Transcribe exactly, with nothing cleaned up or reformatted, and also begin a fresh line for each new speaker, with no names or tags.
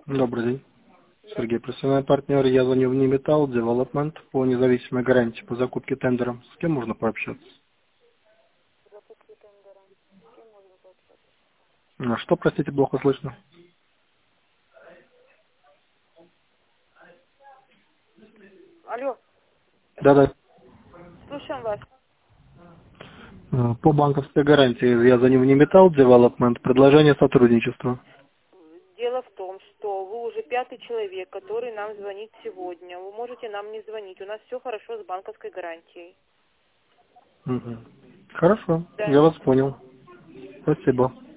Добрый день. Сергей,
Здравствуйте.
профессиональный партнер. Я звоню в Nimetal Development по независимой гарантии по закупке тендером. С кем можно пообщаться?
Закупки тендера. С кем можно пообщаться?
А что, простите, плохо слышно?
Алло,
Да-да.
слушаем вас.
Э, По банковской гарантии я звоню в Nimetal Development. Предложение сотрудничества.
Дело в том, что вы уже пятый человек, который нам звонит сегодня. Вы можете нам не звонить. У нас все хорошо с банковской гарантией.
Мгм. Хорошо,
Да.
я вас понял. Спасибо.